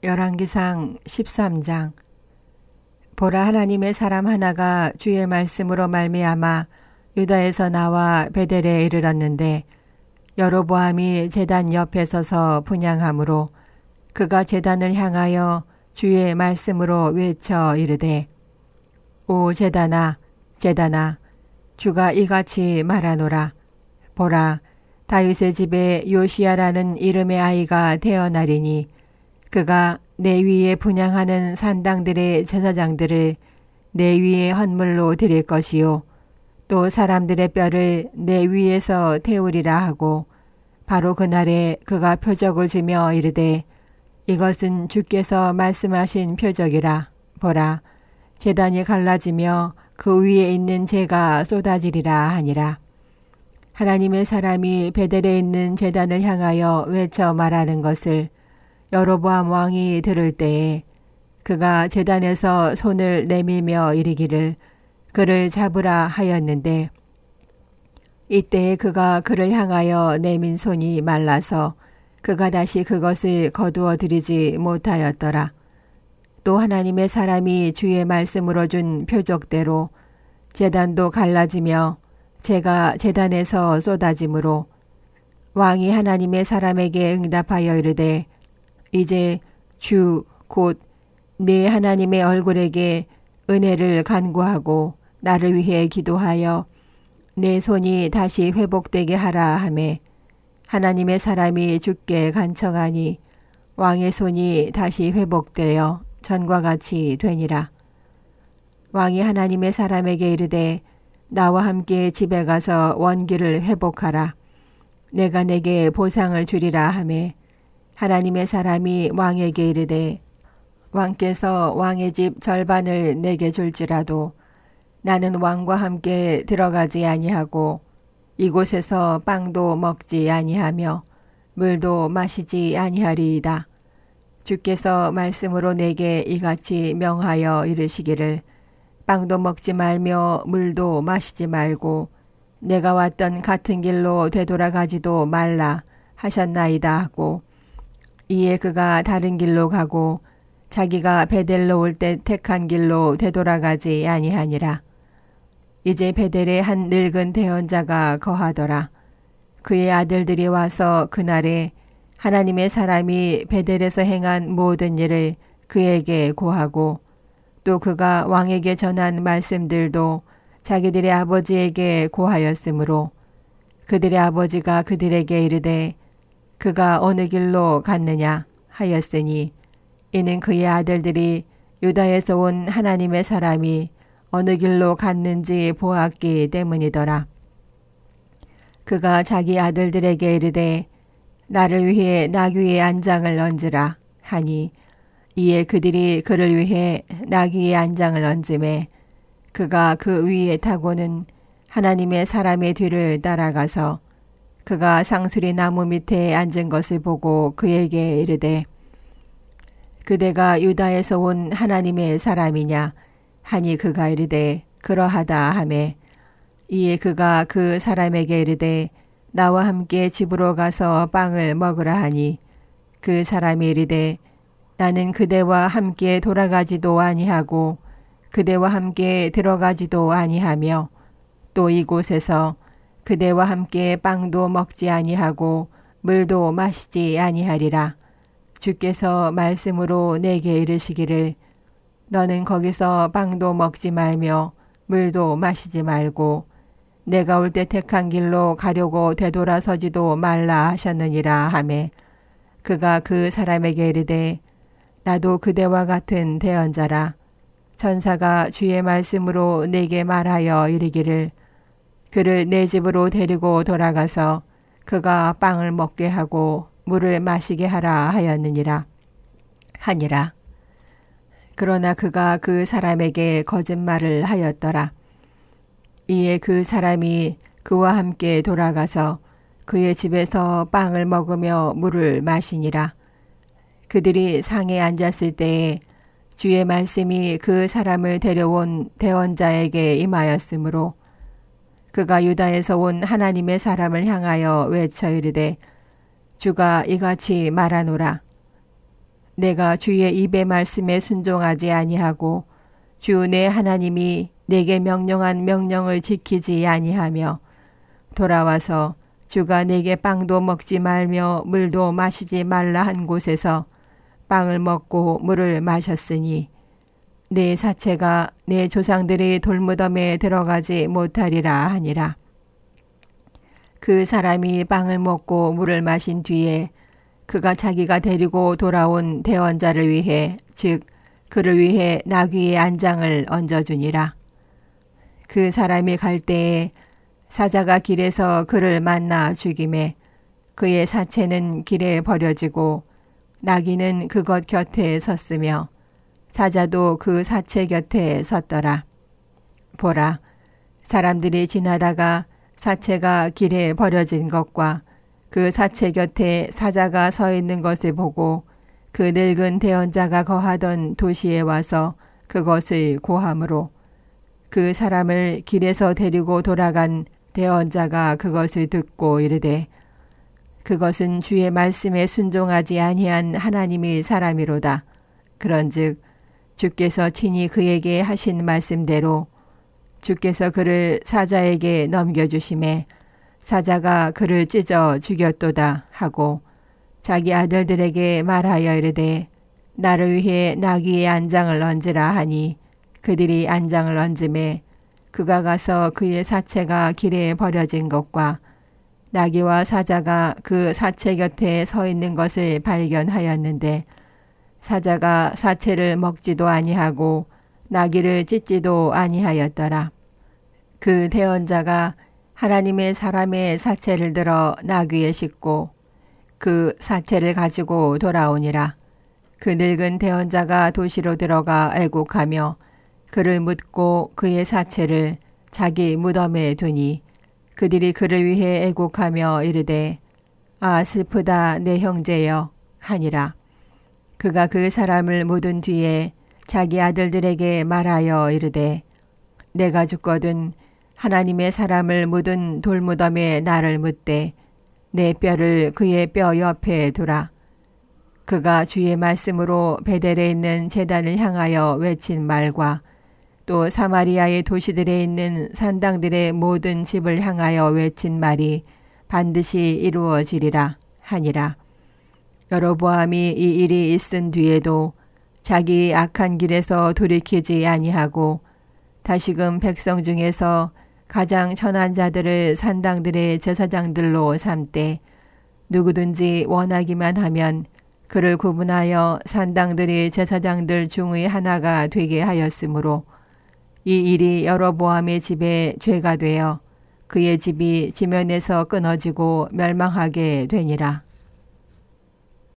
열왕기상 13장. 보라, 하나님의 사람 하나가 주의 말씀으로 말미암아 유다에서 나와 베델에 이르렀는데 여로보암이 제단 옆에 서서 분향함으로 그가 제단을 향하여 주의 말씀으로 외쳐 이르되, 오 제단아, 제단아, 주가 이같이 말하노라. 보라, 다윗의 집에 요시야라는 이름의 아이가 태어나리니 그가 내 위에 분향하는 산당들의 제사장들을 내 위에 헌물로 드릴 것이요 또 사람들의 뼈를 내 위에서 태우리라 하고, 바로 그날에 그가 표적을 주며 이르되, 이것은 주께서 말씀하신 표적이라. 보라, 제단이 갈라지며 그 위에 있는 재가 쏟아지리라 하니라. 하나님의 사람이 베델에 있는 제단을 향하여 외쳐 말하는 것을 여로보암 왕이 들을 때에 그가 제단에서 손을 내밀며 이르기를 그를 잡으라 하였는데, 이때에 그가 그를 향하여 내민 손이 말라서 그가 다시 그것을 거두어 들이지 못하였더라. 또 하나님의 사람이 주의 말씀으로 준 표적대로 제단도 갈라지며 재가 제단에서 쏟아지므로 왕이 하나님의 사람에게 응답하여 이르되, 이제 주 곧 네 하나님의 얼굴에게 은혜를 간구하고 나를 위해 기도하여 내 손이 다시 회복되게 하라 하매, 하나님의 사람이 주께 간청하니 왕의 손이 다시 회복되어 전과 같이 되니라. 왕이 하나님의 사람에게 이르되, 나와 함께 집에 가서 원기를 회복하라. 내가 내게 보상을 주리라 하매, 하나님의 사람이 왕에게 이르되, 왕께서 왕의 집 절반을 내게 줄지라도 나는 왕과 함께 들어가지 아니하고 이곳에서 빵도 먹지 아니하며 물도 마시지 아니하리이다. 주께서 말씀으로 내게 이같이 명하여 이르시기를, 빵도 먹지 말며 물도 마시지 말고 내가 왔던 같은 길로 되돌아가지도 말라 하셨나이다 하고, 이에 그가 다른 길로 가고 자기가 베델로 올 때 택한 길로 되돌아가지 아니하니라. 이제 베델에 한 늙은 대언자가 거하더라. 그의 아들들이 와서 그날에 하나님의 사람이 베델에서 행한 모든 일을 그에게 고하고, 또 그가 왕에게 전한 말씀들도 자기들의 아버지에게 고하였으므로 그들의 아버지가 그들에게 이르되, 그가 어느 길로 갔느냐 하였으니, 이는 그의 아들들이 유다에서 온 하나님의 사람이 어느 길로 갔는지 보았기 때문이더라. 그가 자기 아들들에게 이르되, 나를 위해 나귀의 안장을 얹으라 하니, 이에 그들이 그를 위해 나귀의 안장을 얹음에 그가 그 위에 타고는 하나님의 사람의 뒤를 따라가서 그가 상수리 나무 밑에 앉은 것을 보고 그에게 이르되, 그대가 유다에서 온 하나님의 사람이냐 하니 그가 이르되, 그러하다 하매, 이에 그가 그 사람에게 이르되, 나와 함께 집으로 가서 빵을 먹으라 하니, 그 사람이 이르되, 나는 그대와 함께 돌아가지도 아니하고 그대와 함께 들어가지도 아니하며 또 이곳에서 그대와 함께 빵도 먹지 아니하고 물도 마시지 아니하리라. 주께서 말씀으로 내게 이르시기를, 너는 거기서 빵도 먹지 말며 물도 마시지 말고 내가 올 때 택한 길로 가려고 되돌아서지도 말라 하셨느니라 하매, 그가 그 사람에게 이르되, 나도 그대와 같은 대언자라. 천사가 주의 말씀으로 내게 말하여 이르기를, 그를 내 집으로 데리고 돌아가서 그가 빵을 먹게 하고 물을 마시게 하라 하였느니라 하니라. 그러나 그가 그 사람에게 거짓말을 하였더라. 이에 그 사람이 그와 함께 돌아가서 그의 집에서 빵을 먹으며 물을 마시니라. 그들이 상에 앉았을 때에 주의 말씀이 그 사람을 데려온 대언자에게 임하였으므로 그가 유다에서 온 하나님의 사람을 향하여 외쳐 이르되, 주가 이같이 말하노라. 내가 주의 입의 말씀에 순종하지 아니하고 주 내 하나님이 내게 명령한 명령을 지키지 아니하며 돌아와서 주가 내게 빵도 먹지 말며 물도 마시지 말라 한 곳에서 빵을 먹고 물을 마셨으니 내 사체가 내 조상들의 돌무덤에 들어가지 못하리라 하니라. 그 사람이 빵을 먹고 물을 마신 뒤에 그가 자기가 데리고 돌아온 대언자를 위해 즉 그를 위해 나귀의 안장을 얹어주니라. 그 사람이 갈 때에 사자가 길에서 그를 만나 죽임에 그의 사체는 길에 버려지고 나귀는 그것 곁에 섰으며 사자도 그 사체 곁에 섰더라. 보라, 사람들이 지나다가 사체가 길에 버려진 것과 그 사체 곁에 사자가 서 있는 것을 보고 그 늙은 대언자가 거하던 도시에 와서 그것을 고함으로 그 사람을 길에서 데리고 돌아간 대언자가 그것을 듣고 이르되 그것은 주의 말씀에 순종하지 아니한 하나님의 사람이로다. 그런즉 주께서 친히 그에게 하신 말씀대로 주께서 그를 사자에게 넘겨주심에 사자가 그를 찢어 죽였도다 하고 자기 아들들에게 말하여 이르되 나를 위해 나귀의 안장을 얹으라 하니 그들이 안장을 얹음에 그가 가서 그의 사체가 길에 버려진 것과 나귀와 사자가 그 사체 곁에 서 있는 것을 발견하였는데 사자가 사체를 먹지도 아니하고 나귀를 찢지도 아니하였더라. 그 대언자가 하나님의 사람의 사체를 들어 나귀에 싣고 그 사체를 가지고 돌아오니라. 그 늙은 대언자가 도시로 들어가 애곡하며 그를 묻고 그의 사체를 자기 무덤에 두니 그들이 그를 위해 애곡하며 이르되 아 슬프다 내 형제여 하니라. 그가 그 사람을 묻은 뒤에 자기 아들들에게 말하여 이르되 내가 죽거든 하나님의 사람을 묻은 돌무덤에 나를 묻되 내 뼈를 그의 뼈 옆에 두라. 그가 주의 말씀으로 베델에 있는 제단을 향하여 외친 말과 또 사마리아의 도시들에 있는 산당들의 모든 집을 향하여 외친 말이 반드시 이루어지리라 하니라. 여로보암이 이 일이 있은 뒤에도 자기 악한 길에서 돌이키지 아니하고 다시금 백성 중에서 가장 천한 자들을 산당들의 제사장들로 삼되 누구든지 원하기만 하면 그를 구분하여 산당들의 제사장들 중의 하나가 되게 하였으므로 이 일이 여로보암의 집에 죄가 되어 그의 집이 지면에서 끊어지고 멸망하게 되니라.